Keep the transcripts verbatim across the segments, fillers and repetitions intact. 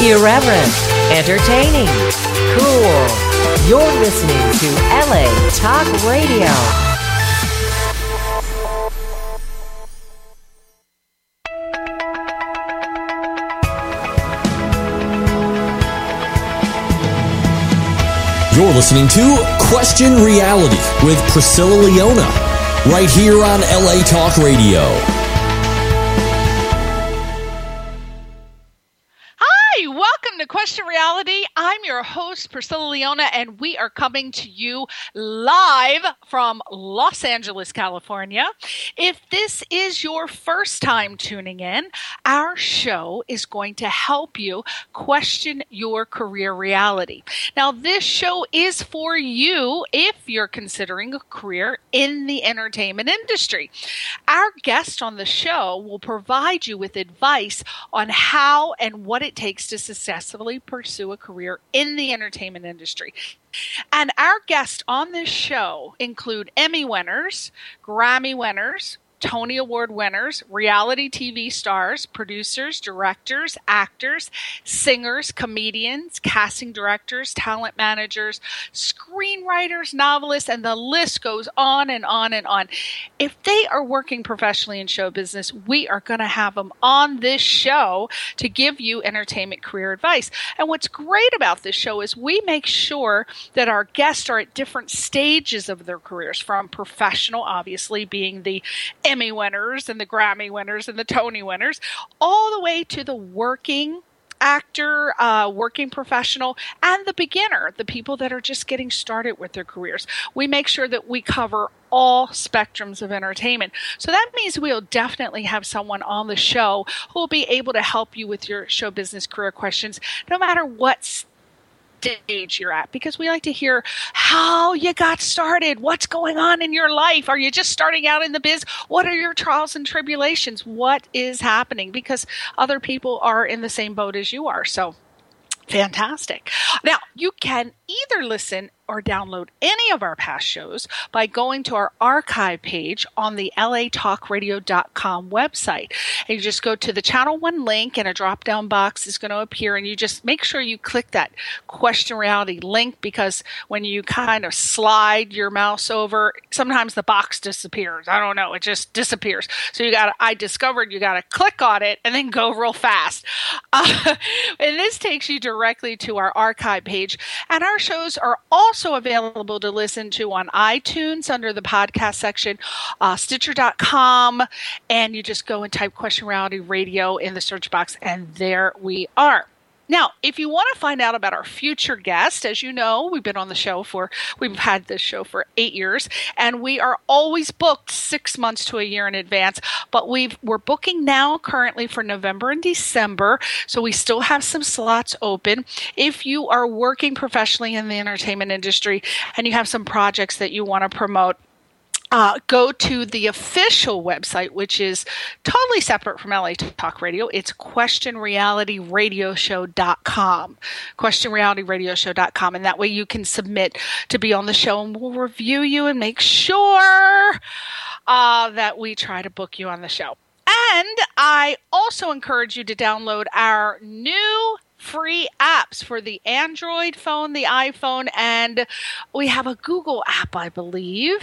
Irreverent, entertaining, cool. You're listening to L A Talk Radio. You're listening to Question Reality with Priscilla Leona, right here on L A Talk Radio. Hi, welcome to Question Reality. I'm your host, Priscilla Leona, and we are coming to you live from Los Angeles, California. If this is your first time tuning in, our show is going to help you question your career reality. Now, this show is for you if you're considering a career in the entertainment industry. Our guest on the show will provide you with advice on how and what it takes to successfully pursue a career in the entertainment industry. And our guests on this show include Emmy winners, Grammy winners, Tony Award winners, reality T V stars, producers, directors, actors, singers, comedians, casting directors, talent managers, screenwriters, novelists, and the list goes on and on and on. If they are working professionally in show business, we are going to have them on this show to give you entertainment career advice. And what's great about this show is we make sure that our guests are at different stages of their careers, from professional, obviously, being the Emmy winners and the Grammy winners and the Tony winners, all the way to the working actor, uh, working professional, and the beginner, the people that are just getting started with their careers. We make sure that we cover all spectrums of entertainment. So that means we'll definitely have someone on the show who will be able to help you with your show business career questions, no matter what stage you're at, because we like to hear how you got started. What's going on in your life? Are you just starting out in the biz? What are your trials and tribulations? What is happening? Because other people are in the same boat as you are. So fantastic. Now, you can either listen or download any of our past shows by going to our archive page on the L A talk radio dot com website. And you just go to the Channel one link, and a drop-down box is going to appear, and you just make sure you click that Question Reality link, because when you kind of slide your mouse over, sometimes the box disappears. I don't know. It just disappears. So you got to, I discovered you got to click on it and then go real fast. Uh, and this takes you directly to our archive page. And our shows are also available to listen to on iTunes under the podcast section, uh, Stitcher dot com, and you just go and type Question Reality Radio in the search box, and there we are. Now, if you want to find out about our future guest, as you know, we've been on the show for, we've had this show for eight years, and we are always booked six months to a year in advance, but we've, we're booking now currently for November and December, so we still have some slots open. If you are working professionally in the entertainment industry and you have some projects that you want to promote, Uh, go to the official website, which is totally separate from L A Talk Radio. It's question reality radio show dot com. question reality radio show dot com. And that way you can submit to be on the show, and we'll review you and make sure uh, that we try to book you on the show. And I also encourage you to download our new free apps for the Android phone, the iPhone, and we have a Google app, I believe.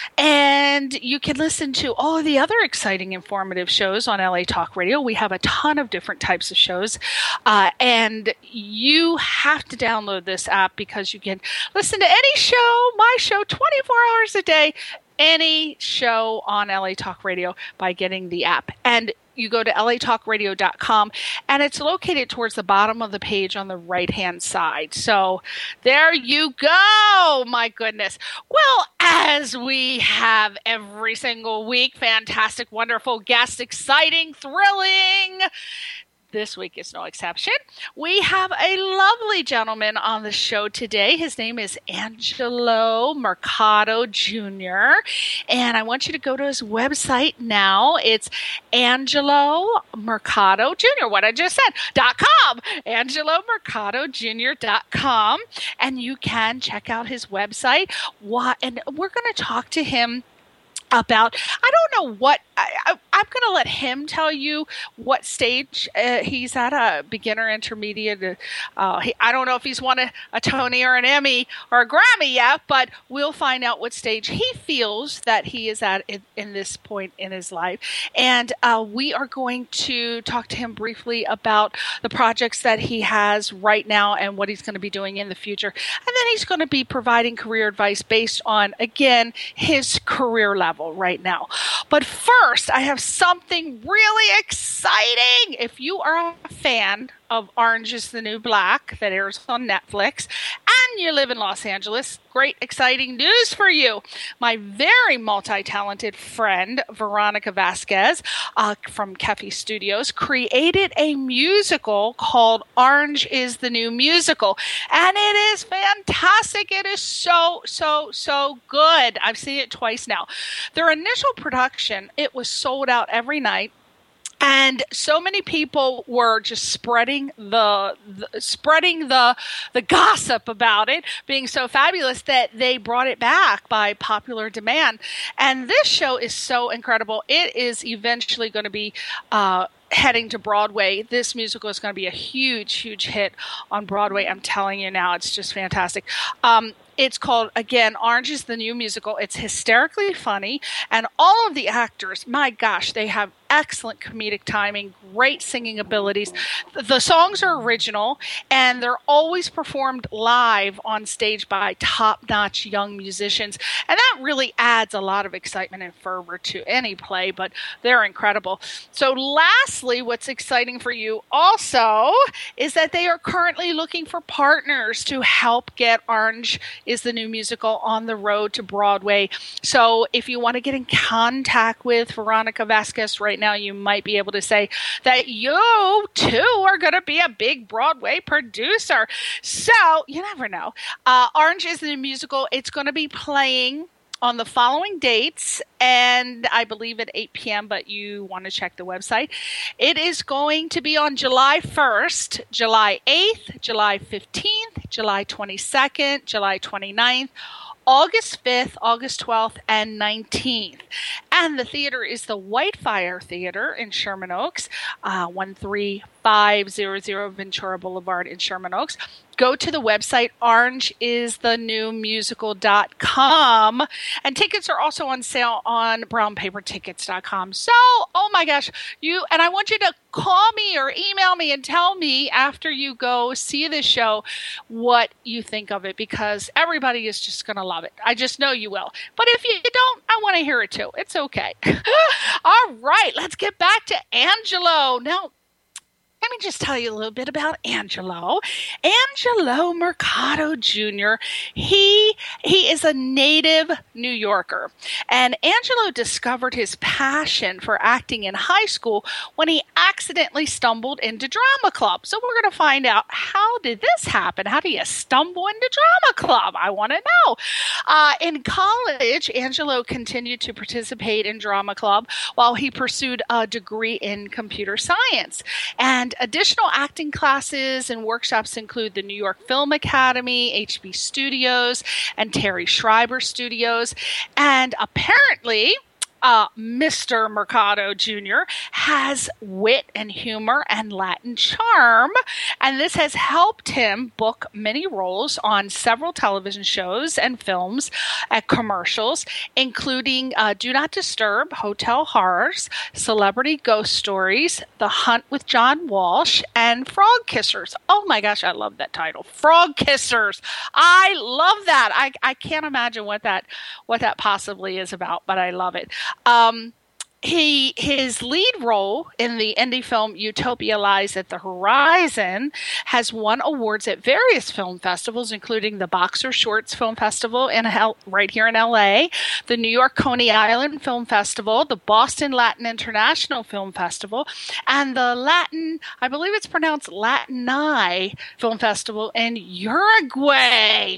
And you can listen to all of the other exciting, informative shows on L A Talk Radio. We have a ton of different types of shows. Uh, and you have to download this app because you can listen to any show, my show, twenty-four hours a day, any show on L A Talk Radio by getting the app. And you go to L A talk radio dot com, and it's located towards the bottom of the page on the right-hand side. So there you go. My goodness. Well, as we have every single week, fantastic, wonderful guests, exciting, thrilling. This week is no exception. We have a lovely gentleman on the show today. His name is Angelo Mercado Junior And I want you to go to his website now. It's Angelo Mercado Junior What I just said, dot com. Angelo Mercado Junior dot com. And you can check out his website. And we're going to talk to him about, I don't know what, I, I, I'm going to let him tell you what stage uh, he's at, a beginner, intermediate. Uh, he, I don't know if he's won a, a Tony or an Emmy or a Grammy yet, but we'll find out what stage he feels that he is at in, in this point in his life. And uh, we are going to talk to him briefly about the projects that he has right now and what he's going to be doing in the future. And then he's going to be providing career advice based on, again, his career level right now. But first, I have something really exciting. If you are a fan of Orange is the New Black that airs on Netflix, and you live in Los Angeles, great, exciting news for you. My very multi-talented friend, Veronica Vasquez uh, from Kefi Studios, created a musical called Orange is the New Musical. And it is fantastic. It is so, so, so good. I've seen it twice now. Their initial production, it was sold out every night. And so many people were just spreading the, the spreading the the gossip about it being so fabulous that they brought it back by popular demand. And this show is so incredible. It is eventually going to be uh, heading to Broadway. This musical is going to be a huge, huge hit on Broadway. I'm telling you now, it's just fantastic. Um, It's called, again, Orange is the New Musical. It's hysterically funny, and all of the actors, my gosh, they have excellent comedic timing, great singing abilities. The songs are original, and they're always performed live on stage by top-notch young musicians, and that really adds a lot of excitement and fervor to any play, but they're incredible. So lastly, what's exciting for you also is that they are currently looking for partners to help get Orange is the New Musical on the road to Broadway. So if you want to get in contact with Veronica Vasquez right now, you might be able to say that you too are going to be a big Broadway producer. So you never know. Uh, Orange is the New Musical. It's going to be playing on the following dates, and I believe at eight p.m., but you want to check the website. It is going to be on July first, July eighth, July fifteenth, July twenty-second, July twenty-ninth, August fifth, August twelfth, and nineteenth. And the theater is the Whitefire Theater in Sherman Oaks, uh, one three five zero zero Ventura Boulevard in Sherman Oaks. Go to the website, orange is the new musical dot com. And tickets are also on sale on brown paper tickets dot com. So, oh my gosh, you, and I want you to call me or email me and tell me after you go see the show what you think of it, because everybody is just going to love it. I just know you will. But if you don't, I want to hear it too. It's okay. All right, let's get back to Angelo. Now, let me just tell you a little bit about Angelo. Angelo Mercado Junior He he is a native New Yorker. And Angelo discovered his passion for acting in high school when he accidentally stumbled into drama club. So we're going to find out, how did this happen? How do you stumble into drama club? I want to know. Uh, in college, Angelo continued to participate in drama club while he pursued a degree in computer science. And additional acting classes and workshops include the New York Film Academy, H B Studios, and Terry Schreiber Studios. And apparently, Uh, Mister Mercado Junior has wit and humor and Latin charm, and this has helped him book many roles on several television shows and films and commercials, including uh, Do Not Disturb, Hotel Horrors, Celebrity Ghost Stories, The Hunt with John Walsh, and Frog Kissers. Oh my gosh, I love that title, Frog Kissers. I love that. I, I can't imagine what that what that possibly is about, but I love it. Um, he his lead role in the indie film Utopia Lies at the Horizon has won awards at various film festivals, including the Boxer Shorts Film Festival in L- right here in L A, the New York Coney Island Film Festival, the Boston Latin International Film Festival, and the Latin, I believe it's pronounced Latini Film Festival in Uruguay.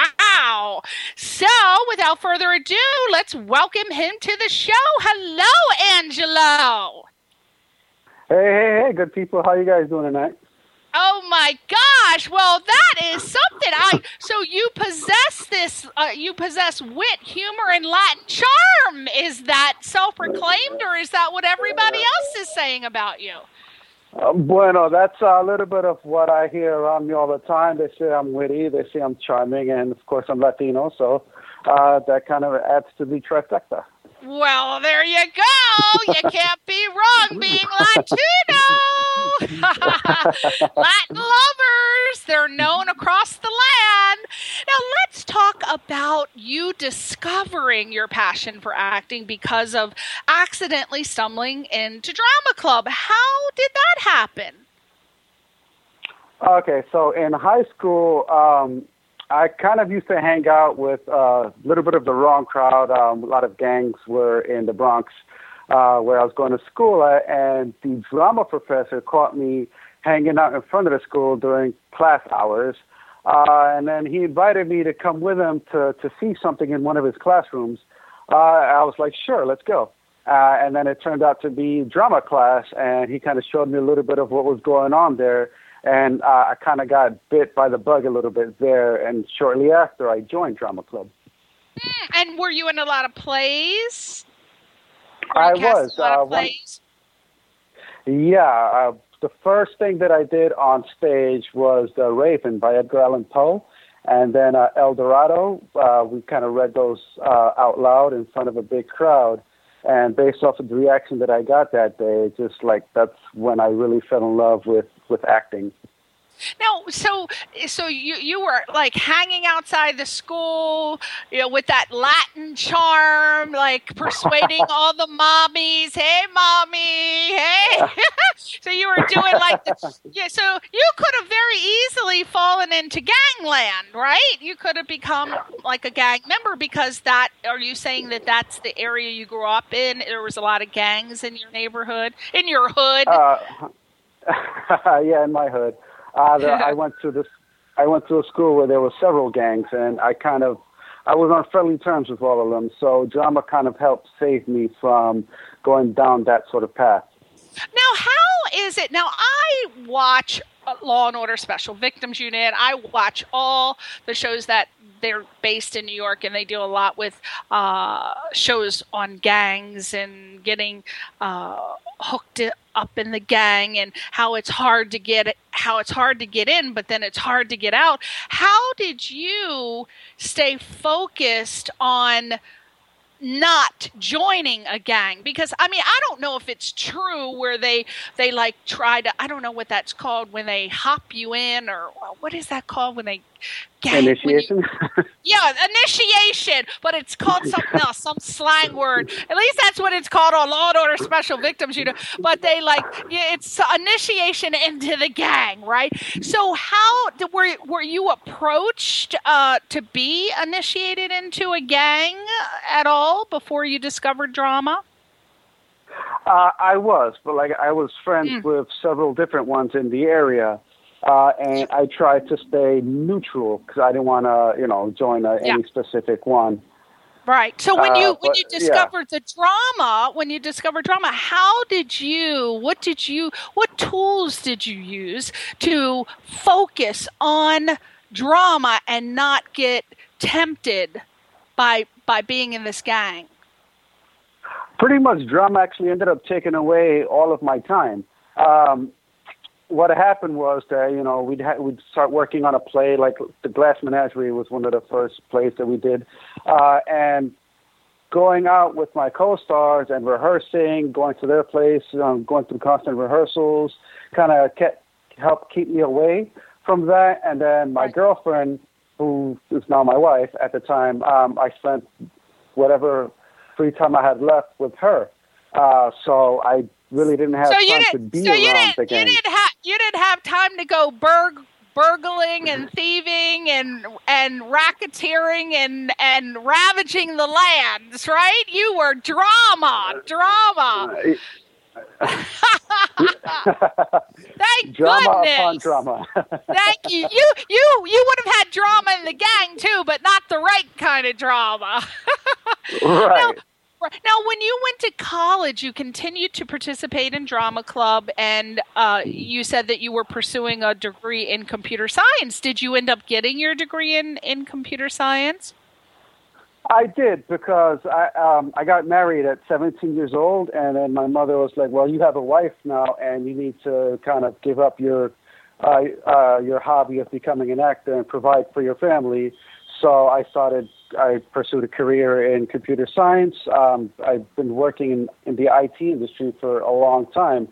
Wow! So, without further ado, let's welcome him to the show. Hello, Angelo. Hey, hey, hey, good people. How you guys doing tonight? Oh my gosh! Well, that is something. I so you possess this. Uh, you possess wit, humor, and Latin charm. Is that self-proclaimed, or is that what everybody else is saying about you? Uh, bueno, that's a little bit of what I hear around me all the time. They say I'm witty. They say I'm charming, and of course I'm Latino. So uh, that kind of adds to the trifecta. Well, there you go. You can't be wrong being Latino. Latin lovers. They're known across the land. Now, let's talk about you discovering your passion for acting because of accidentally stumbling into drama club. How did that happen? Okay, so in high school, um, I kind of used to hang out with a uh, little bit of the wrong crowd. Um, a lot of gangs were in the Bronx uh, where I was going to school at, and the drama professor caught me hanging out in front of the school during class hours. Uh, and then he invited me to come with him to, to see something in one of his classrooms. Uh, I was like, sure, let's go. Uh, and then it turned out to be drama class, and he kind of showed me a little bit of what was going on there. And uh, I kind of got bit by the bug a little bit there, and shortly after, I joined drama club. Mm, and were you in a lot of plays? I was. A lot uh, of plays? One, yeah. Uh, the first thing that I did on stage was The Raven by Edgar Allan Poe, and then uh, El Dorado. Uh, we kind of read those uh, out loud in front of a big crowd. And based off of the reaction that I got that day, just like that's when I really fell in love with, with acting. Now, so so you you were like hanging outside the school, you know, with that Latin charm, like persuading all the mommies, hey, mommy, hey. So you were doing like the, yeah. So you could have very easily fallen into gangland, right? You could have become like a gang member because that. Are you saying that that's the area you grew up in? There was a lot of gangs in your neighborhood, in your hood. Uh, yeah, in my hood. Uh, the, I went to this. I went to a school where there were several gangs, and I kind of, I was on friendly terms with all of them. So drama kind of helped save me from going down that sort of path. Now, how is it? Now, I watch Law and Order Special Victims Unit. I watch all the shows that they're based in New York, and they do a lot with uh, shows on gangs and getting uh, hooked up in the gang and how it's hard to get how it's hard to get in, but then it's hard to get out. How did you stay focused on not joining a gang? Because I mean, I don't know if it's true where they they like try to, I don't know what that's called when they hop you in, or what is that called when they gang, initiation. When you, yeah, initiation, but it's called something else, some slang word. At least that's what it's called on Law and Order Special Victims Unit. But they like, yeah, it's initiation into the gang, right? So how did, were were you approached uh, to be initiated into a gang at all before you discovered drama? Uh, I was, but like I was friends mm. with several different ones in the area. Uh, and I tried to stay neutral because I didn't want to, you know, join a, yeah. any specific one. Right. So when you uh, when but, you discovered yeah. the drama, when you discovered drama, how did you? What did you? What tools did you use to focus on drama and not get tempted by by being in this gang? Pretty much, drama actually ended up taking away all of my time. Um, What happened was that, you know, we'd, ha- we'd start working on a play, like The Glass Menagerie was one of the first plays that we did. Uh, and going out with my co-stars and rehearsing, going to their place, um, going through constant rehearsals, kind of kept helped keep me away from that. And then my girlfriend, who is now my wife at the time, um, I spent whatever free time I had left with her. Uh, so I really didn't have so time to be so around you didn't, the gang. You didn't have you didn't have time to go burg, burgling and thieving and and racketeering and and ravaging the lands, right? You were drama, drama. Thank drama goodness. upon drama. Thank you. You you you would have had drama in the gang too, but not the right kind of drama. Right. Now, Right. Now, when you went to college, you continued to participate in drama club, and uh, you said that you were pursuing a degree in computer science. Did you end up getting your degree in, in computer science? I did, because I um, I got married at seventeen years old, and then my mother was like, "Well, you have a wife now, and you need to kind of give up your uh, uh, your hobby of becoming an actor and provide for your family." So I started. I pursued a career in computer science. Um, I've been working in, in the I T industry for a long time.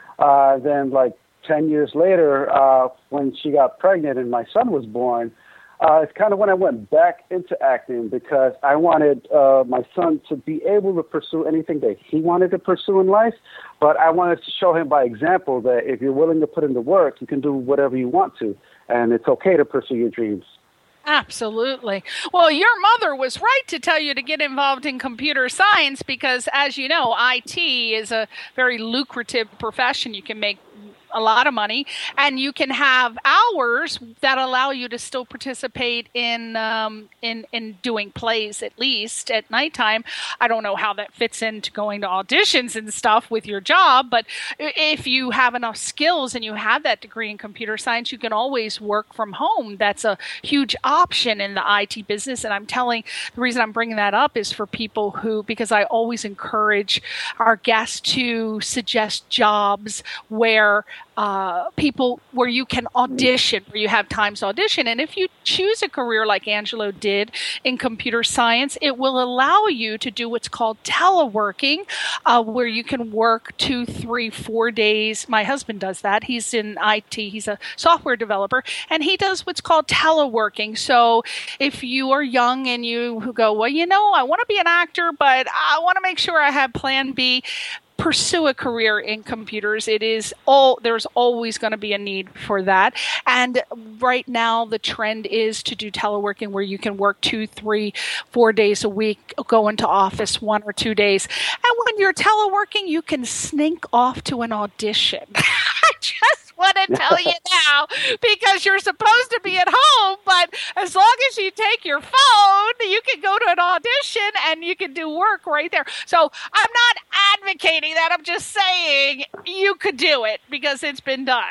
Uh, then, like ten years later, uh, when she got pregnant and my son was born, uh, it's kind of when I went back into acting, because I wanted uh, my son to be able to pursue anything that he wanted to pursue in life. But I wanted to show him by example that if you're willing to put in the work, you can do whatever you want to, and it's okay to pursue your dreams. Absolutely. Well, your mother was right to tell you to get involved in computer science because, as you know, I T is a very lucrative profession. You can make a lot of money, and you can have hours that allow you to still participate in um, in in doing plays, at least at nighttime. I don't know how that fits into going to auditions and stuff with your job, but if you have enough skills and you have that degree in computer science, you can always work from home. That's a huge option in the I T business, and I'm telling the reason I'm bringing that up is for people who, because I always encourage our guests to suggest jobs where Uh, people where you can audition, where you have times to audition. And if you choose a career like Angelo did in computer science, it will allow you to do what's called teleworking, uh, where you can work two, three, four days. My husband does that. He's in I T. He's a software developer, and he does what's called teleworking. So if you are young and you go, well, you know, I want to be an actor, but I want to make sure I have plan B, pursue a career in computers. It is all, there's always going to be a need for that. And right now the trend is to do teleworking where you can work two, three, four days a week, go into office one or two days. And when you're teleworking, you can sneak off to an audition. I just want to tell you now, because you're supposed to be at home, but as long as you take your phone, you can go to an audition and you can do work right there. So I'm not advocating that. I'm just saying you could do it because it's been done.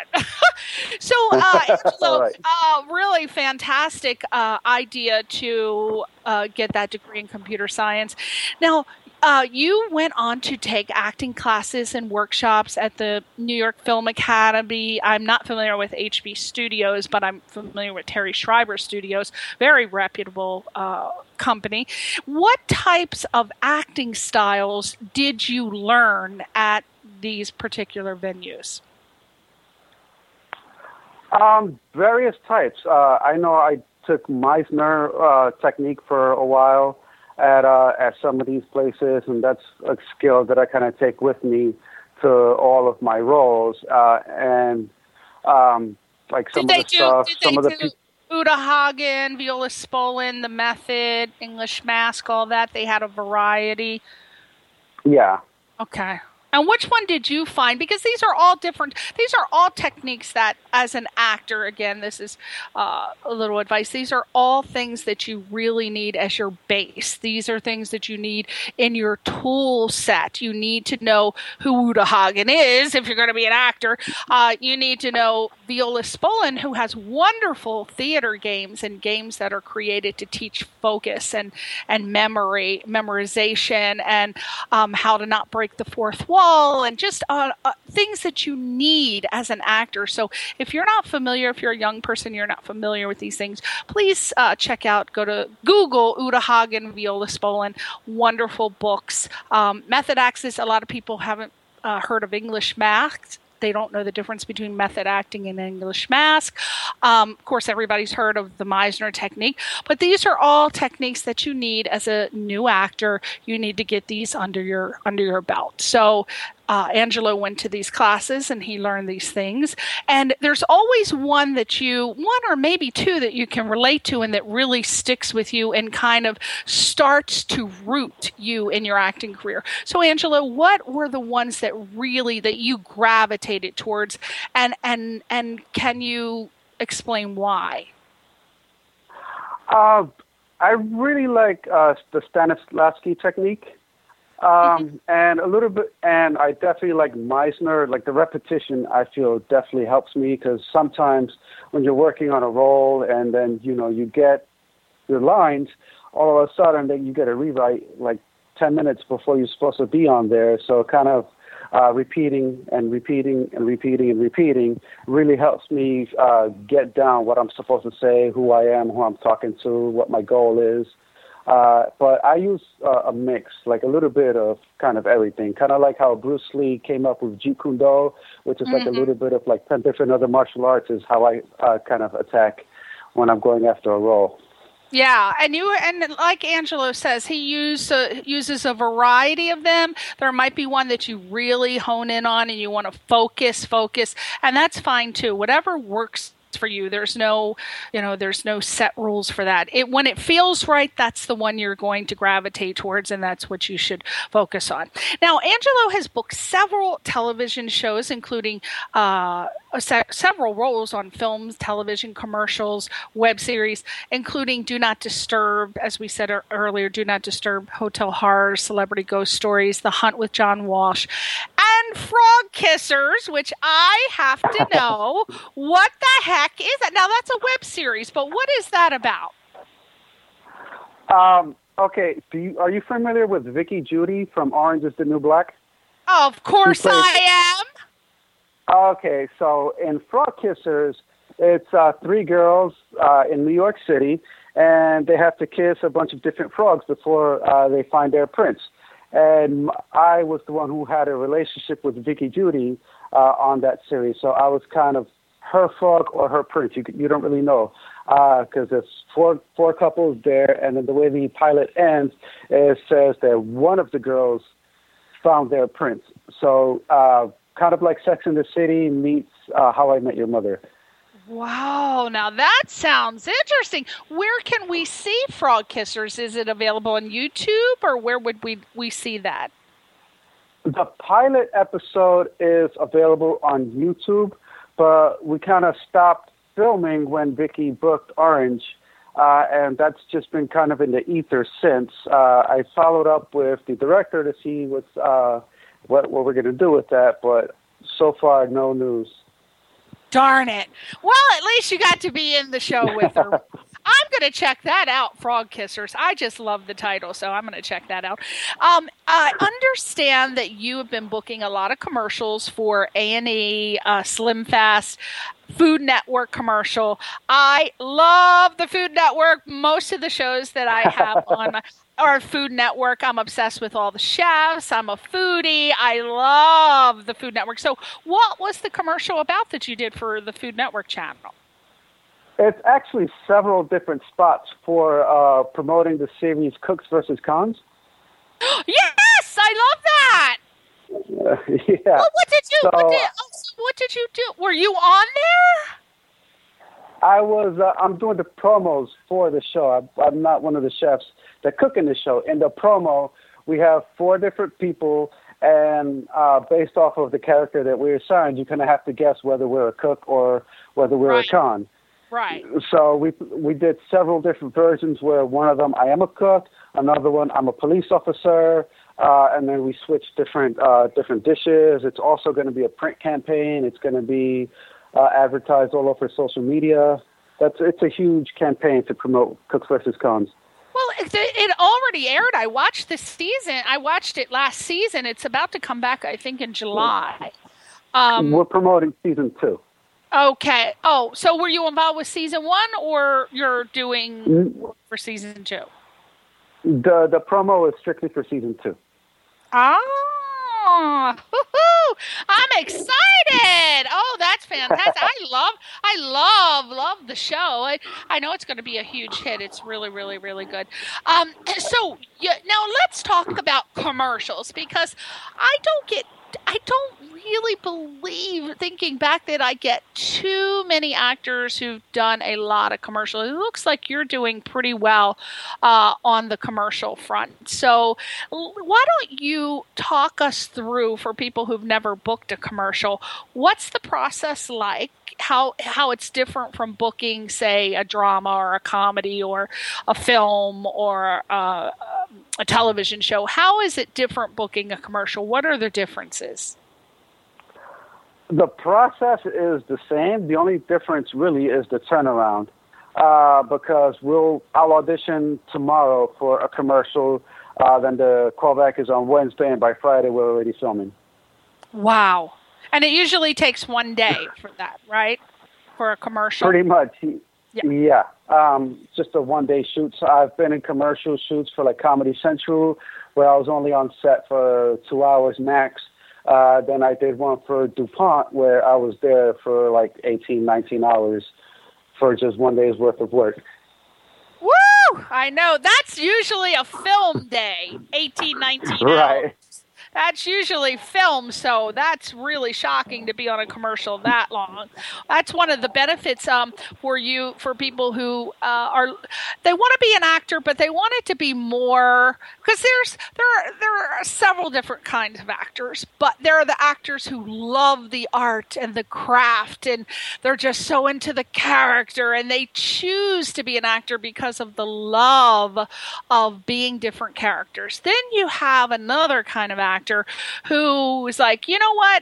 So, uh, Angelo, right. uh, really fantastic uh, idea to uh, get that degree in computer science. Now, Uh, you went on to take acting classes and workshops at the New York Film Academy. I'm not familiar with H B Studios, but I'm familiar with Terry Schreiber Studios, very reputable uh, company. What types of acting styles did you learn at these particular venues? Um, various types. Uh, I know I took Meisner uh, technique for a while at uh, at some of these places, and that's a skill that I kind of take with me to all of my roles. Uh, and um, like some did of the do, stuff, did some they of the do Uta Hagen, Viola Spolin, The Method, English Mask, all that. They had a variety. Yeah. Okay. And which one did you find? Because these are all different. These are all techniques that, as an actor, again, this is uh, a little advice. These are all things that you really need as your base. These are things that you need in your tool set. You need to know who Uta Hagen is if you're going to be an actor. Uh, you need to know Viola Spolin, who has wonderful theater games and games that are created to teach focus and, and memory, memorization, and um, how to not break the fourth wall. And just uh, uh, things that you need as an actor. So if you're not familiar, if you're a young person, you're not familiar with these things, please uh, check out, go to Google Uta Hagen, Viola Spolin, wonderful books. Um, Method Access, a lot of people haven't uh, heard of English Mask. They don't know the difference between method acting and English Mask. Um, of course, everybody's heard of the Meisner technique, but these are all techniques that you need as a new actor. You need to get these under your under your belt. So uh, Angelo went to these classes and he learned these things. And there's always one that you, one or maybe two that you can relate to and that really sticks with you and kind of starts to root you in your acting career. So Angelo, what were the ones that really, that you gravitated towards, and and and can you explain why? Uh, I really like uh, the Stanislavski technique. Um, Mm-hmm. and a little bit, and I definitely like Meisner, like the repetition I feel definitely helps me, because sometimes when you're working on a role and then, you know, you get your lines, all of a sudden then you get a rewrite like ten minutes before you're supposed to be on there. So kind of uh, repeating and repeating and repeating and repeating really helps me uh, get down what I'm supposed to say, who I am, who I'm talking to, what my goal is. Uh, but I use uh, a mix, like a little bit of kind of everything, kind of like how Bruce Lee came up with Jeet Kune Do, which is like Mm-hmm. a little bit of like ten different other martial arts is how I uh, kind of attack when I'm going after a role. Yeah, and you and like Angelo says, he use, uh, uses a variety of them. There might be one that you really hone in on and you want to focus, focus, and that's fine too. Whatever works for you. There's no, you know, there's no set rules for that. It when it feels right, that's the one you're going to gravitate towards, and that's what you should focus on. Now, Angelo has booked several television shows, including uh, se- several roles on films, television, commercials, web series, including Do Not Disturb, as we said earlier, Do Not Disturb, Hotel Horrors, Celebrity Ghost Stories, The Hunt with John Walsh, and Frog Kissers, which I have to know what the heck is that? Now, that's a web series, but what is that about? Um, okay, do you, are you familiar with Vicky Judy from Orange is the New Black? Of course plays- I am. Okay, so in Frog Kissers, it's uh, three girls uh, in New York City, and they have to kiss a bunch of different frogs before uh, they find their prince. And I was the one who had a relationship with Vicky Judy uh, on that series, so I was kind of her frog or her prince. You you don't really know because uh, there's four four couples there, and then the way the pilot ends, it says that one of the girls found their prince. So uh, kind of like Sex and the City meets uh, How I Met Your Mother. Wow, now that sounds interesting. Where can we see Frog Kissers? Is it available on YouTube, or where would we we see that? The pilot episode is available on YouTube, but we kind of stopped filming when Vicky booked Orange, uh, and that's just been kind of in the ether since. Uh, I followed up with the director to see what's, uh, what, what we're going to do with that, but so far, no news. Darn it. Well, at least you got to be in the show with her. I'm going to check that out, Frog Kissers. I just love the title, so I'm going to check that out. Um, I understand that you have been booking a lot of commercials for A and E, uh, Slim Fast, Food Network commercial. I love the Food Network. Most of the shows that I have on my our Food Network, I'm obsessed with all the chefs. I'm a foodie. I love the Food Network. So what was the commercial about that you did for the Food Network channel? It's actually several different spots for uh, promoting the series Cooks versus Cons. Yes, I love that. Uh, yeah. Well, what did you? So, what, did, oh, so what did you do? Were you on there? I was. Uh, I'm doing the promos for the show. I'm, I'm not one of the chefs that cook in the show. In the promo, we have four different people, and uh, based off of the character that we're assigned, you kind of have to guess whether we're a cook or whether we're Right. a con. Right. So we we did several different versions where one of them I am a cook, another one I'm a police officer, uh, and then we switch different uh, different dishes. It's also going to be a print campaign. It's going to be uh, advertised all over social media. That's it's a huge campaign to promote Cooks versus Cons. Well, it, it already aired. I watched the season. I watched it last season. It's about to come back, I think, in July. Um, We're promoting season two. Okay. Oh, so were you involved with season one, or you're doing Mm. for season two? The the promo is strictly for season two. Oh, woo-hoo. I'm excited. Oh, that's fantastic. I love, I love, love the show. I, I know it's going to be a huge hit. It's really, really, really good. Um, so yeah, now let's talk about commercials, because I don't get, I don't really believe, thinking back, that I get too many actors who've done a lot of commercials. It looks like you're doing pretty well uh, on the commercial front. So l- why don't you talk us through, for people who've never booked a commercial, what's the process like? How how it's different from booking, say, a drama or a comedy or a film or uh, a television show. How is it different booking a commercial? What are the differences? The process is the same. The only difference really is the turnaround, uh, because we'll I'll audition tomorrow for a commercial. Uh, then the callback is on Wednesday, and by Friday we're already filming. Wow. And it usually takes one day for that, right? For a commercial? Pretty much. Yeah. yeah. Um, just a one-day shoot. So I've been in commercial shoots for like Comedy Central, where I was only on set for two hours max. Uh, then I did one for DuPont, where I was there for like eighteen, nineteen hours for just one day's worth of work. Woo! I know. That's usually a film day, eighteen, nineteen right. hours. That's usually film, so that's really shocking to be on a commercial that long. That's one of the benefits um, for you, for people who uh, are, they want to be an actor, but they want it to be more, because there's there are, there are several different kinds of actors, but there are the actors who love the art and the craft, and they're just so into the character, and they choose to be an actor because of the love of being different characters. Then you have another kind of actor who is like, you know what?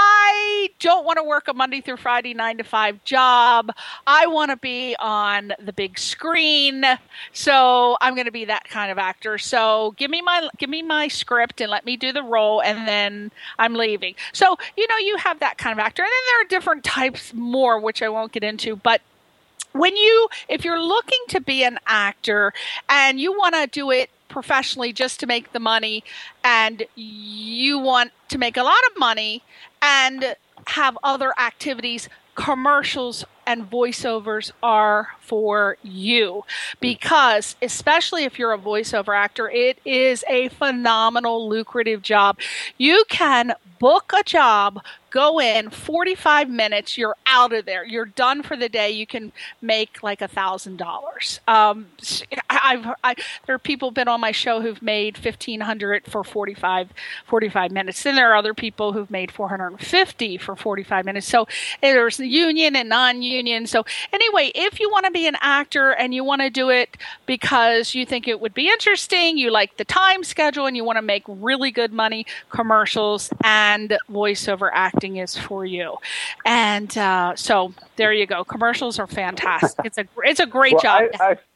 I don't want to work a Monday through Friday nine to five job. I want to be on the big screen. So I'm going to be that kind of actor. So give me my give me my script and let me do the role, and then I'm leaving. So, you know, you have that kind of actor. And then there are different types more, which I won't get into, but when you, if you're looking to be an actor and you want to do it professionally just to make the money, and you want to make a lot of money and have other activities, commercials and voiceovers are for you, because especially if you're a voiceover actor, it is a phenomenal, lucrative job. You can book a job, go in forty-five minutes, you're out of there, you're done for the day. You can make like a thousand dollars. Um, I've I, there are people been on my show who've made fifteen hundred for forty-five minutes. Then there are other people who've made four hundred fifty for forty-five minutes. So there's union and non-union. So anyway, if you want to be an actor and you want to do it because you think it would be interesting, you like the time schedule, and you want to make really good money, commercials and voiceover acting is for you. And uh, so there you go. Commercials are fantastic. It's a it's a great well, job. I, I,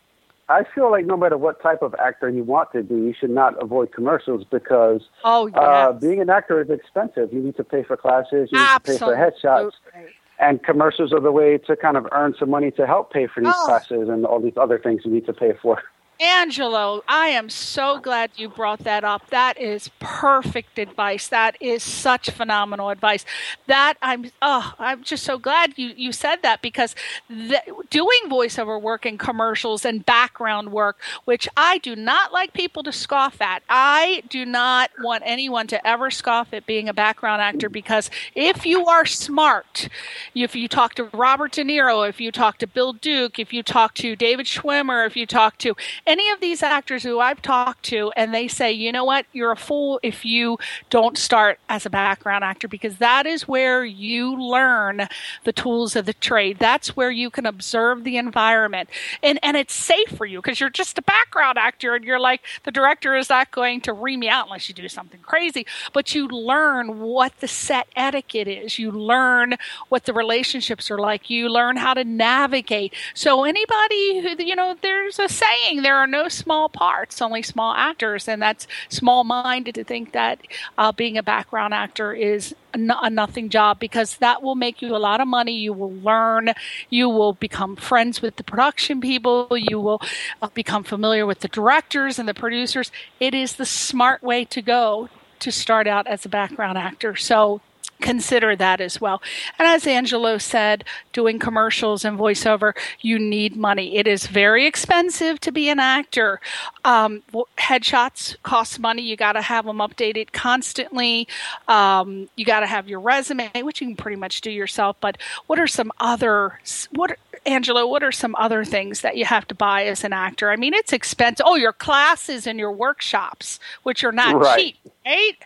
I feel like no matter what type of actor you want to be, you should not avoid commercials, because oh, yes. uh, being an actor is expensive. You need to pay for classes. You need Absolutely. to pay for headshots. And commercials are the way to kind of earn some money to help pay for these oh. classes and all these other things you need to pay for. Angelo, I am so glad you brought that up. That is perfect advice. That is such phenomenal advice. That I'm oh, I'm just so glad you, you said that, because the, doing voiceover work and commercials and background work, which I do not like people to scoff at. I do not want anyone to ever scoff at being a background actor, because if you are smart, if you talk to Robert De Niro, if you talk to Bill Duke, if you talk to David Schwimmer, if you talk to any of these actors who I've talked to, and they say, you know what, you're a fool if you don't start as a background actor, because that is where you learn the tools of the trade. That's where you can observe the environment. And and it's safe for you, because you're just a background actor, and you're like, the director is not going to ream me out unless you do something crazy. But you learn what the set etiquette is. You learn what the relationships are like. You learn how to navigate. So anybody who, you know, there's a saying, there are no small parts, only small actors, and that's small-minded to think that uh, being a background actor is a, n- a nothing job, because that will make you a lot of money. You will learn, you will become friends with the production people, you will uh, become familiar with the directors and the producers. It is the smart way to go to start out as a background actor. So consider that as well. And as Angelo said, doing commercials and voiceover, you need money. It is very expensive to be an actor. Um, headshots cost money. You got to have them updated constantly. Um, you got to have your resume, which you can pretty much do yourself. But what are some other, what, Angelo, what are some other things that you have to buy as an actor? I mean, it's expensive. Oh, your classes and your workshops, which are not right. cheap, right?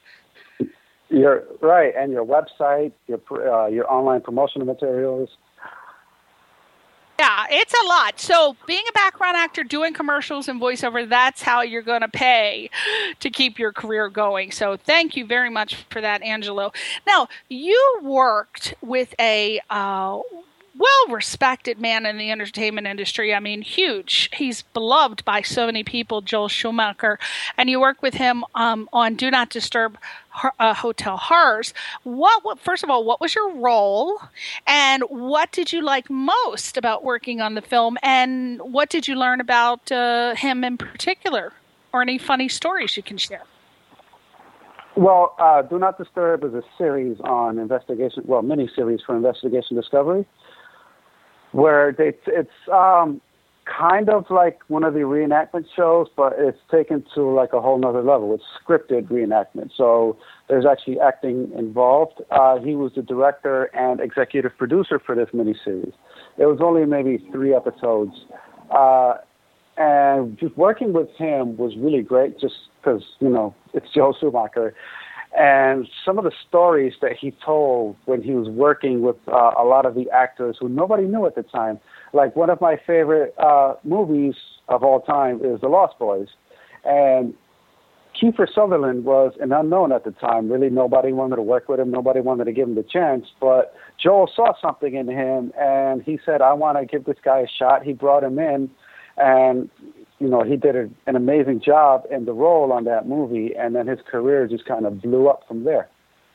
You're right, and your website, your uh, your online promotional materials. Yeah, it's a lot. So being a background actor, doing commercials and voiceover, that's how you're going to pay to keep your career going. So thank you very much for that, Angelo. Now, you worked with a uh, well-respected man in the entertainment industry. I mean, huge. He's beloved by so many people, Joel Schumacher. And you worked with him um, on Do Not Disturb uh, Hotel Horrors. What, what, first of all, what was your role? And what did you like most about working on the film? And what did you learn about uh, him in particular? Or any funny stories you can share? Well, uh, Do Not Disturb is a series on investigation, well, mini-series for Investigation Discovery, where they, it's um, kind of like one of the reenactment shows, but it's taken to like a whole nother level. It's scripted reenactment, so there's actually acting involved. Uh, he was the director and executive producer for this miniseries. It was only maybe three episodes, uh, and just working with him was really great, just because, you know, it's Joel Schumacher. And some of the stories that he told when he was working with uh, a lot of the actors who nobody knew at the time. Like one of my favorite uh, movies of all time is The Lost Boys. And Kiefer Sutherland was an unknown at the time. Really, nobody wanted to work with him. Nobody wanted to give him the chance. But Joel saw something in him, and he said, I want to give this guy a shot. He brought him in, and you know, he did a, an amazing job in the role on that movie, and then his career just kind of blew up from there.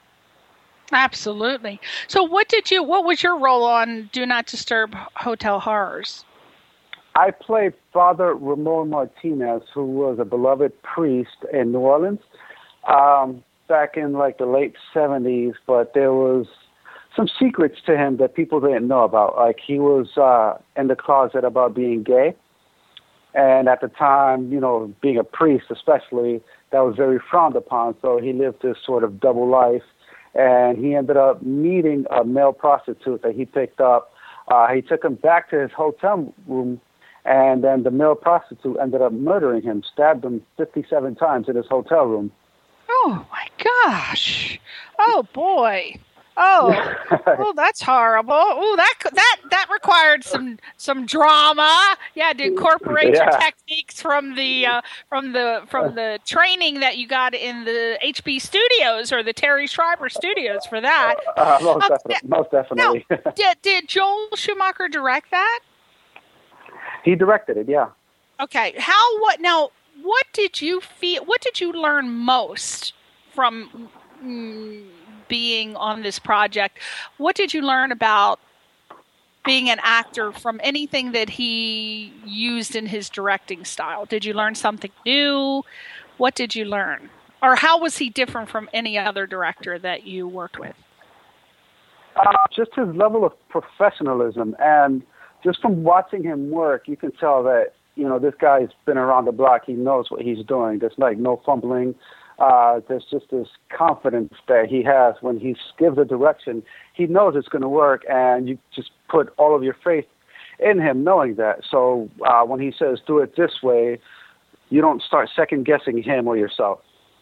Absolutely. So what did you, what was your role on Do Not Disturb Hotel Horrors? I played Father Ramon Martinez, who was a beloved priest in New Orleans um, back in like the late seventies, but there was some secrets to him that people didn't know about. Like he was uh, in the closet about being gay. And at the time, you know, being a priest especially, that was very frowned upon. So he lived this sort of double life. And he ended up meeting a male prostitute that he picked up. Uh, he took him back to his hotel room, and then the male prostitute ended up murdering him, stabbed him fifty-seven times in his hotel room. Oh, my gosh. Oh, boy. Oh, oh, that's horrible. Oh, that that that required some some drama. Yeah, to incorporate yeah. your techniques from the uh, from the from the training that you got in the H B Studios or the Terry Schreiber Studios for that. Uh, most, um, definitely, most definitely. Now, did did Joel Schumacher direct that? He directed it. Yeah. Okay. How? What? Now, what did you feel? What did you learn most from? Mm, being on this project? What did you learn about being an actor from anything that he used in his directing style? Did you learn something new? What did you learn? Or how was he different from any other director that you worked with? Uh, just his level of professionalism. And just from watching him work, you can tell that, you know, this guy's been around the block. He knows what he's doing. There's like no fumbling. Uh, there's just this confidence that he has when he gives a direction. He knows it's going to work, and you just put all of your faith in him knowing that. So uh, when he says, do it this way, you don't start second-guessing him or yourself.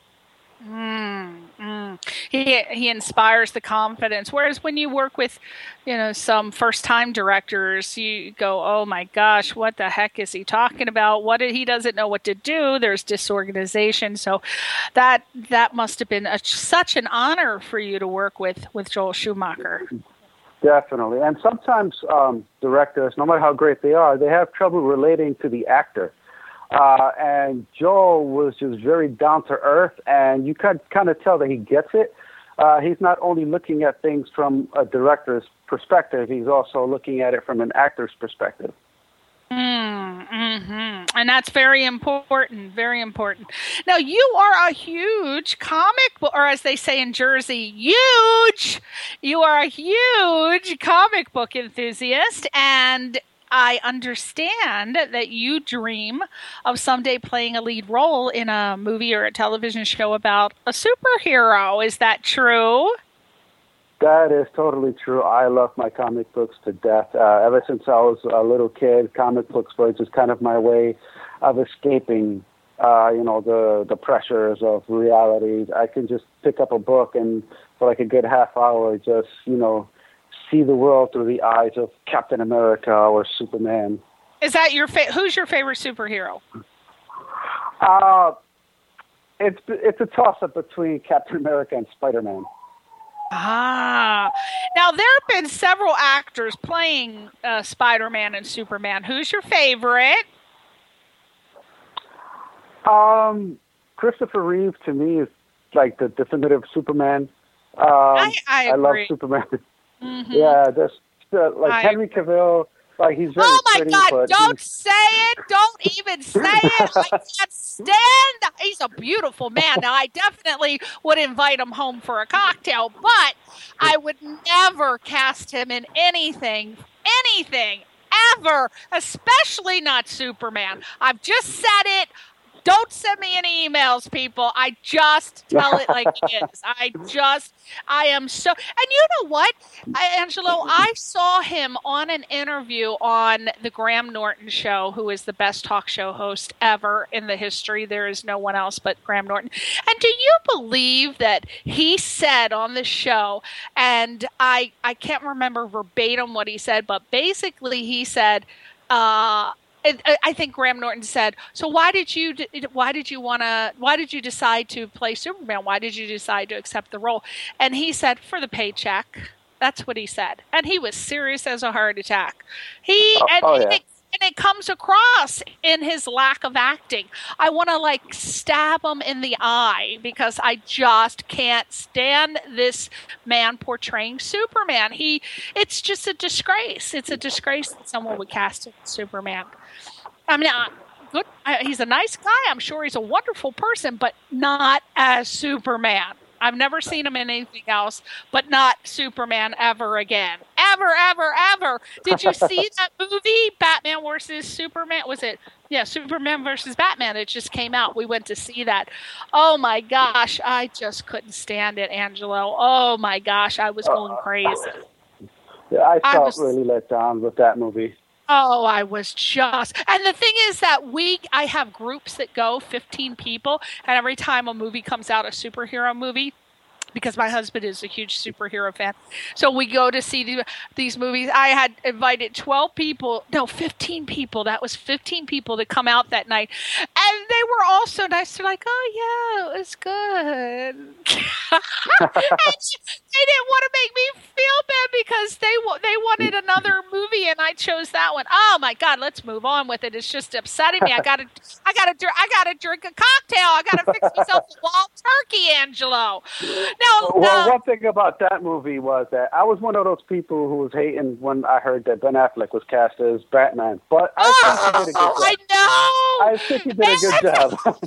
Mm, mm. He he inspires the confidence. Whereas when you work with, you know, some first-time directors, you go, "Oh my gosh, what the heck is he talking about? What did, he doesn't know what to do." There's disorganization. So that that must have been a, such an honor for you to work with with Joel Schumacher. Definitely, and sometimes um, directors, no matter how great they are, they have trouble relating to the actor. Uh, and Joel was just very down to earth, and you could kind of tell that he gets it. Uh, he's not only looking at things from a director's perspective, he's also looking at it from an actor's perspective. Mm, mm-hmm. And that's very important, very important. Now, you are a huge comic book, or as they say in Jersey, huge. You are a huge comic book enthusiast, and I understand that you dream of someday playing a lead role in a movie or a television show about a superhero. Is that true? That is totally true. I love my comic books to death. Uh, ever since I was a little kid, comic books were just kind of my way of escaping, uh, you know, the, the pressures of reality. I can just pick up a book and for like a good half hour just, you know, see the world through the eyes of Captain America or Superman. Is that your fa- who's your favorite superhero? Uh, it's it's a toss-up between Captain America and Spider-Man. Ah. Now, there have been several actors playing uh, Spider-Man and Superman. Who's your favorite? Um, Christopher Reeve, to me, is like the definitive Superman. Um, I, I agree. I love Superman. Mm-hmm. Yeah, there's uh, like I Henry Cavill. Like he's very oh my pretty, God! but Don't he's... say it! Don't even say it! I can't stand. He's a beautiful man. Now I definitely would invite him home for a cocktail, but I would never cast him in anything, anything ever, especially not Superman. I've just said it. Don't send me any emails, people. I just tell it like it is. I just, I am so, and you know what, I, Angelo, I saw him on an interview on the Graham Norton show, who is the best talk show host ever in the history. There is no one else but Graham Norton. And do you believe that he said on the show, and I, I can't remember verbatim what he said, but basically he said, uh, I think Graham Norton said, "So why did you why did you want to why did you decide to play Superman? Why did you decide to accept the role?" And he said, "For the paycheck." That's what he said, and he was serious as a heart attack. He oh, and, oh, and, yeah. it, and it comes across in his lack of acting. I want to like stab him in the eye because I just can't stand this man portraying Superman. He, it's just a disgrace. It's a disgrace that someone would cast him as Superman. I mean, uh, good. Uh, he's a nice guy. I'm sure he's a wonderful person, but not as Superman. I've never seen him in anything else, but not Superman ever again. Ever, ever, ever. Did you see that movie, Batman versus Superman? Was it? Yeah, Superman versus Batman. It just came out. We went to see that. Oh, my gosh. I just couldn't stand it, Angelo. Oh, my gosh. I was going crazy. Yeah, I I felt was- really let down with that movie. Oh, I was just, and the thing is that we, I have groups that go, fifteen people, and every time a movie comes out, a superhero movie, because my husband is a huge superhero fan, so we go to see the, these movies. I had invited twelve people, no, fifteen people. That was fifteen people to come out that night, and they were all so nice. They're like, "Oh yeah, it was good." And they didn't want to make me feel bad because they they wanted another movie, and I chose that one. Oh my God, let's move on with it. It's just upsetting me. I gotta, I gotta, I gotta drink a cocktail. I gotta fix myself a wild turkey, Angelo. Now, Well, uh, one thing about that movie was that I was one of those people who was hating when I heard that Ben Affleck was cast as Batman. But I think he did a good job. I know. I think he did a good job.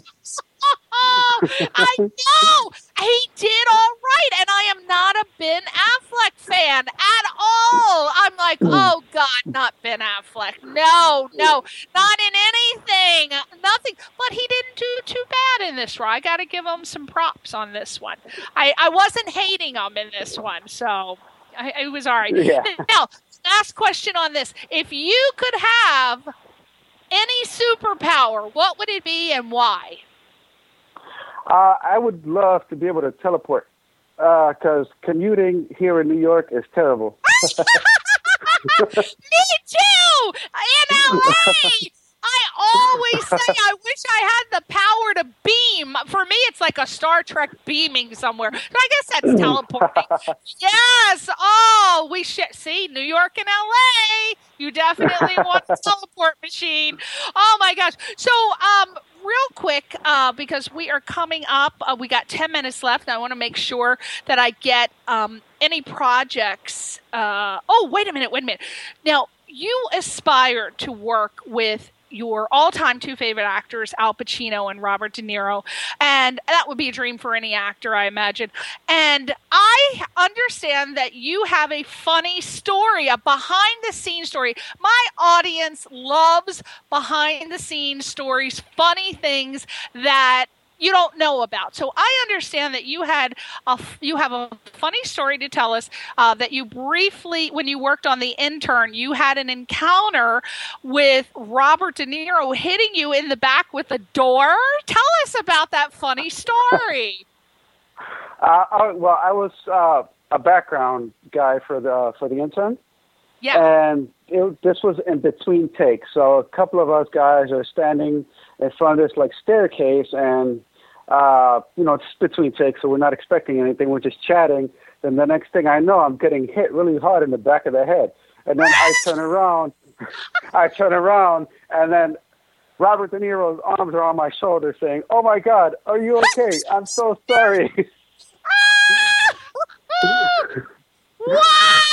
Oh, I know. He did all right, and I am not a Ben Affleck fan at all. I'm like, oh, God, not Ben Affleck. No, no, not in anything. Nothing. But he didn't do too bad in this role. I got to give him some props on this one. I, I wasn't hating him in this one, so I, it was all right. Yeah. Now, last question on this. If you could have any superpower, what would it be and why? Uh, I would love to be able to teleport because uh, commuting here in New York is terrible. Me too! In L A! I always say I wish I had the power to beam. For me, it's like a Star Trek beaming somewhere. So I guess that's teleporting. Yes! Oh, we should see New York and L A. You definitely want a teleport machine. Oh my gosh. So, um, real quick, uh, because we are coming up, uh, we got ten minutes left, and I want to make sure that I get um, any projects. Uh, oh, wait a minute, wait a minute. Now, you aspire to work with your all-time two favorite actors, Al Pacino and Robert De Niro, and that would be a dream for any actor, I imagine. And I understand that you have a funny story, a behind-the-scenes story. My audience loves behind-the-scenes stories, funny things that you don't know about. So I understand that you had a, you have a funny story to tell us uh, that you briefly, when you worked on The Intern, you had an encounter with Robert De Niro hitting you in the back with a door. Tell us about that funny story. Uh, I, well, I was uh, a background guy for the for the intern. Yeah. And it, this was in between takes. So a couple of us guys are standing in front of this like staircase, and uh, you know, it's between takes, so we're not expecting anything. We're just chatting. Then the next thing I know, I'm getting hit really hard in the back of the head. And then I turn around, I turn around, and then Robert De Niro's arms are on my shoulder saying, "Oh my God, are you okay? I'm so sorry." Wow!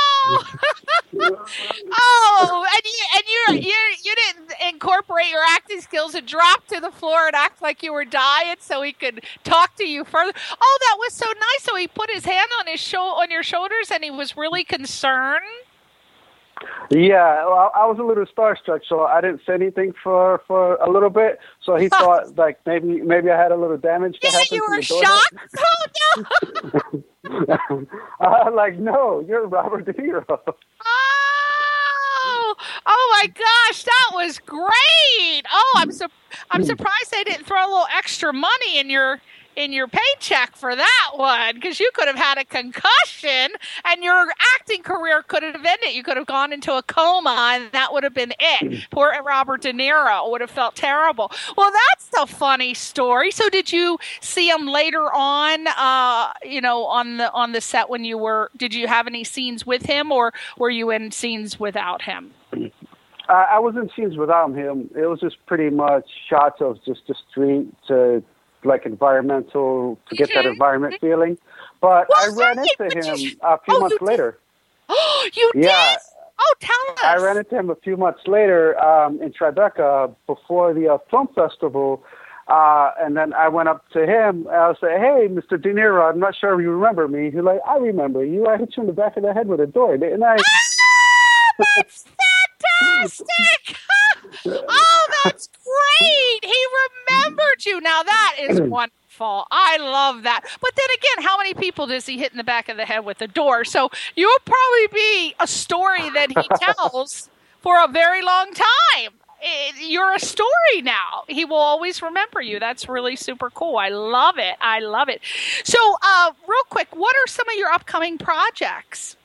Oh, and you and you you you didn't incorporate your acting skills and drop to the floor and act like you were dying so he could talk to you further. Oh, that was so nice. So he put his hand on his sho- on your shoulders and he was really concerned. Yeah, well, I was a little starstruck, so I didn't say anything for, for a little bit. So he thought like maybe maybe I had a little damage to Yeah, happen. you to were the door. shocked. Oh no! I was like, no, you're Robert De Niro. Oh, oh my gosh, that was great! Oh, I'm su- I'm surprised they didn't throw a little extra money in your in your paycheck for that one, because you could have had a concussion and your acting career could have ended. You could have gone into a coma and that would have been it. Poor Robert De Niro would have felt terrible. Well, that's a funny story. So did you see him later on, uh, you know, on the on the set when you were, did you have any scenes with him, or were you in scenes without him? Uh, I was in scenes without him. It was just pretty much shots of just the street to like environmental, to get that environment feeling. But Well, I ran really? into Did him you- a few Oh, months you did? later. Oh, you Yeah. did? Oh, tell us. I ran into him a few months later um, in Tribeca before the uh, film festival. Uh, and then I went up to him and I was like, "Hey, Mister De Niro, I'm not sure if you remember me." He's like, "I remember you. I hit you in the back of the head with a door, didn't I?" Ah, that's fantastic! Oh, that's great! He remembered you. Now that is wonderful. I love that. But then again, how many people does he hit in the back of the head with a door? So you'll probably be a story that he tells for a very long time. It- You're a story now. He will always remember you. That's really super cool. I love it. I love it. So, uh, real quick, what are some of your upcoming projects?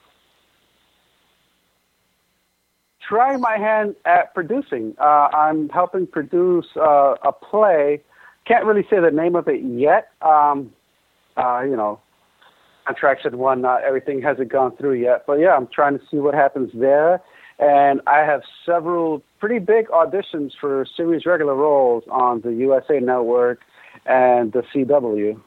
Trying my hand at producing. Uh, I'm helping produce uh, a play. Can't really say the name of it yet. Um, uh, you know, contracts and whatnot. Everything hasn't gone through yet. But yeah, I'm trying to see what happens there. And I have several pretty big auditions for series regular roles on the U S A Network and the C W.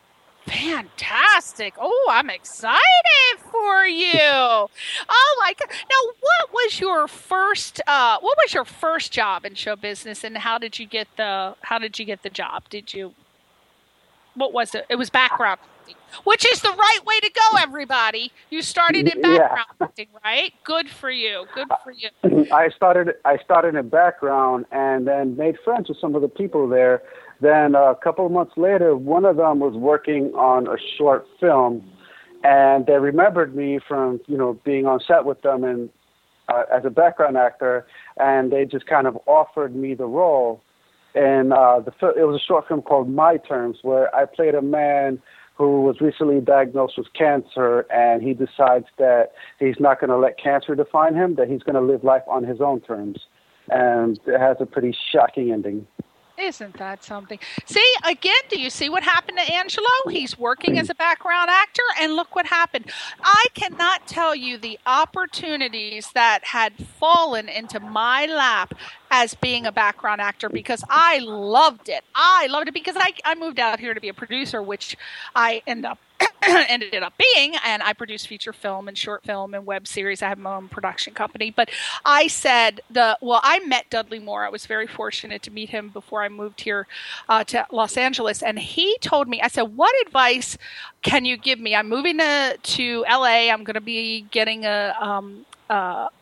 Fantastic. Oh, I'm excited for you. Oh my God. Now, what was your first uh what was your first job in show business, and how did you get the how did you get the job? Did you What was it? It was background acting, which is the right way to go, everybody. You started in Yeah. background acting, right? Good for you. Good for you. I started I started in background and then made friends with some of the people there. Then uh, a couple of months later, one of them was working on a short film, and they remembered me from, you know, being on set with them and uh, as a background actor, and they just kind of offered me the role. And uh, the fil- it was a short film called My Terms, where I played a man who was recently diagnosed with cancer, and he decides that he's not going to let cancer define him, that he's going to live life on his own terms. And it has a pretty shocking ending. Isn't that something? See, again, do you see what happened to Angelo? He's working as a background actor, and look what happened. I cannot tell you the opportunities that had fallen into my lap as being a background actor, because I loved it. I loved it because I, I moved out here to be a producer, which I end up ended up being, and I produce feature film and short film and web series. I have my own production company. But I said, the well, I met Dudley Moore. I was very fortunate to meet him before I moved here uh, to Los Angeles. And he told me, I said, what advice can you give me? I'm moving to, to L A. I'm going to be getting a, um, uh,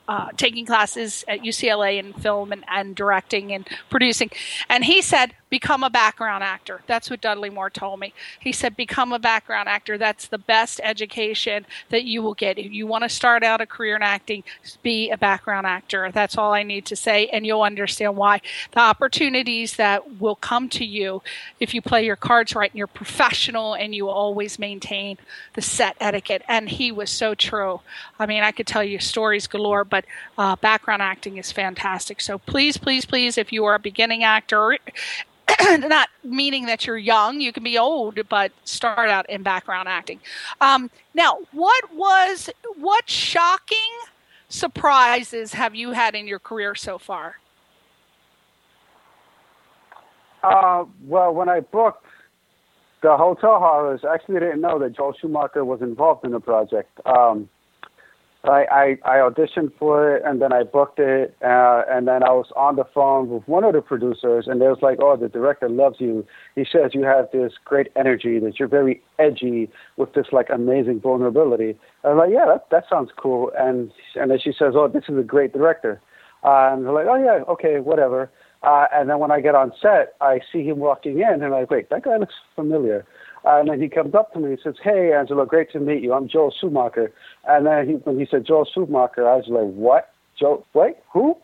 uh, taking classes at U C L A in film and, and directing and producing. And he said, become a background actor. That's what Dudley Moore told me. He said, become a background actor. That's the best education that you will get. If you want to start out a career in acting, be a background actor. That's all I need to say, and you'll understand why. The opportunities that will come to you if you play your cards right and you're professional and you always maintain the set etiquette. And he was so true. I mean, I could tell you stories galore, but uh, background acting is fantastic. So please, please, please, if you are a beginning actor, not meaning that you're young, you can be old, but start out in background acting. Um, now, what was, what shocking surprises have you had in your career so far? Uh, well, when I booked the Hotel Horrors, I actually didn't know that Joel Schumacher was involved in the project. Um, I, I, I auditioned for it, and then I booked it, uh, and then I was on the phone with one of the producers, and they was like, oh, the director loves you. He says you have this great energy, that you're very edgy with this, like, amazing vulnerability. I was like, yeah, that, that sounds cool. And and then she says, oh, this is a great director. Uh, and they're like, oh, yeah, okay, whatever. Uh, and then when I get on set, I see him walking in, and I'm like, wait, that guy looks familiar. Uh, and then he comes up to me and says, hey, Angelo, great to meet you. I'm Joel Schumacher. And then he, when he said Joel Schumacher, I was like, what? Joel, wait, who?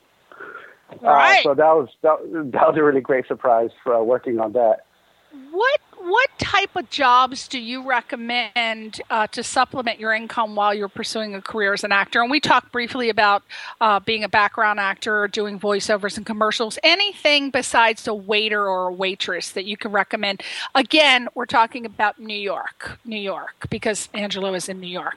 Right. Uh, so that was, that, that was a really great surprise for uh, working on that. What what type of jobs do you recommend uh, to supplement your income while you're pursuing a career as an actor? And we talked briefly about uh, being a background actor, doing voiceovers and commercials. Anything besides a waiter or a waitress that you can recommend? Again, we're talking about New York, New York, because Angelo is in New York.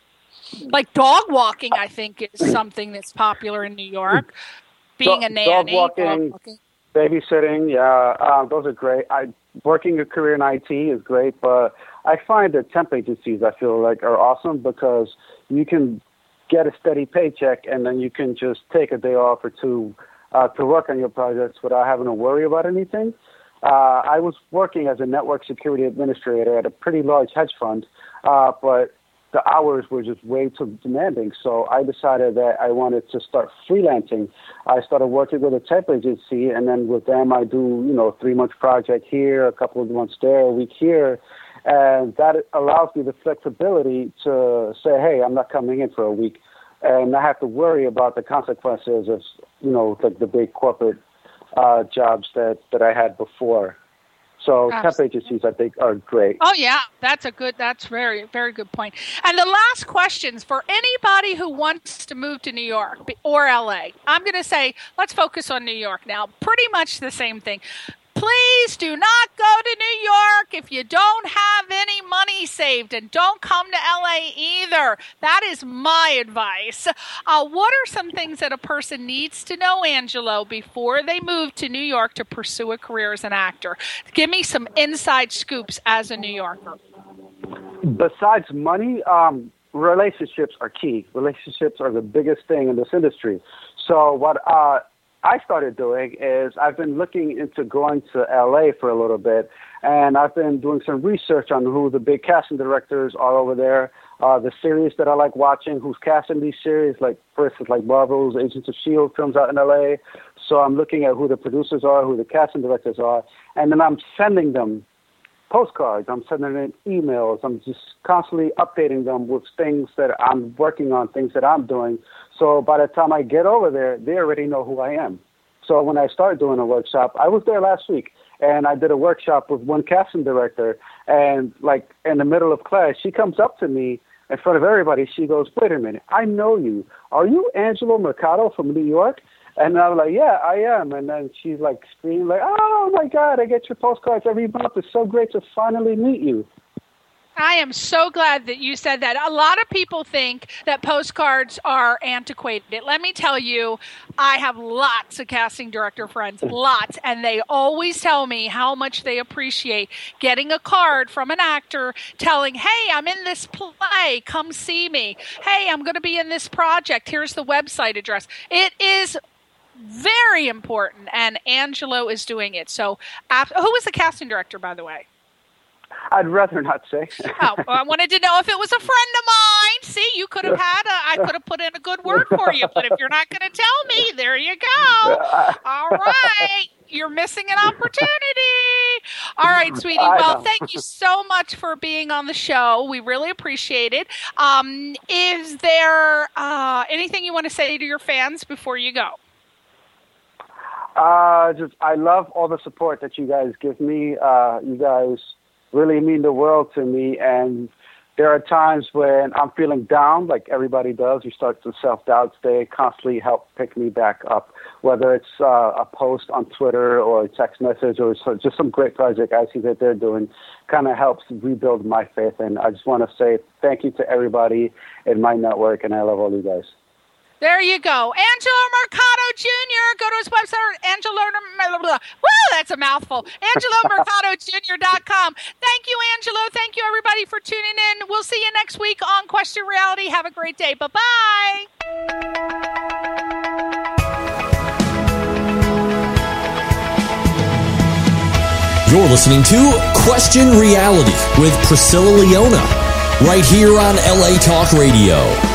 Like dog walking, I think, is something that's popular in New York. Being a nanny, dog walking, dog walking. Babysitting, yeah, uh, those are great. I working a career in I T is great, but I find that temp agencies, I feel like, are awesome because you can get a steady paycheck and then you can just take a day off or two uh, to work on your projects without having to worry about anything. Uh, I was working as a network security administrator at a pretty large hedge fund, uh, but the hours were just way too demanding. So I decided that I wanted to start freelancing. I started working with a temp agency, and then with them I do, you know, a three-month project here, a couple of months there, a week here. And that allows me the flexibility to say, hey, I'm not coming in for a week. And I have to worry about the consequences of, you know, like the big corporate uh, jobs that, that I had before. So Absolutely. temp agencies, I think, are great. Oh, yeah. That's a good, that's very, very good point. And the last questions for anybody who wants to move to New York or L A. I'm going to say, let's focus on New York now. Pretty much the same thing. Please do not go to New York if you don't have any money saved, and don't come to L A either. That is my advice. Uh, what are some things that a person needs to know, Angelo, before they move to New York to pursue a career as an actor? Give me some inside scoops as a New Yorker. Besides money, um, relationships are key. Relationships are the biggest thing in this industry. So what uh, I started doing is I've been looking into going to L A for a little bit, and I've been doing some research on who the big casting directors are over there, uh, the series that I like watching, who's casting these series, like, for instance, like Marvel's Agents of S H I E L D films out in L A. So I'm looking at who the producers are, who the casting directors are, and then I'm sending them postcards. I'm sending them emails. I'm just constantly updating them with things that I'm working on, things that I'm doing. So by the time I get over there, they already know who I am. So when I started doing a workshop, I was there last week, and I did a workshop with one casting director, and like in the middle of class, she comes up to me in front of everybody. She goes, wait a minute, I know you. Are you Angelo Mercado from New York? And I was like, yeah, I am. And then she's like screaming like, oh, my God, I get your postcards every month. It's so great to finally meet you. I am so glad that you said that. A lot of people think that postcards are antiquated. Let me tell you, I have lots of casting director friends, lots, and they always tell me how much they appreciate getting a card from an actor telling, hey, I'm in this play, come see me. Hey, I'm going to be in this project. Here's the website address. It is very important, and Angelo is doing it. So, after, who was the casting director, by the way? I'd rather not say. Oh, I wanted to know if it was a friend of mine. See, you could have had a, I could have put in a good word for you, but if you're not going to tell me, there you go. All right. You're missing an opportunity. All right, sweetie. Well, thank you so much for being on the show. We really appreciate it. Um, is there uh, anything you want to say to your fans before you go? Uh, just I love all the support that you guys give me. Uh, you guys really mean the world to me, and there are times when I'm feeling down, like everybody does. You start to self-doubt. They constantly help pick me back up, whether it's uh, a post on Twitter or a text message or so, just some great project I see that they're doing kind of helps rebuild my faith. And I just want to say thank you to everybody in my network, and I love all you guys. There you go. Angelo Mercado Junior Go to his website, Angelo, woo, that's a mouthful. Angelo Mercado Junior dot com. Thank you, Angelo. Thank you, everybody, for tuning in. We'll see you next week on Question Reality. Have a great day. Bye-bye. You're listening to Question Reality with Priscilla Leona, right here on L A Talk Radio.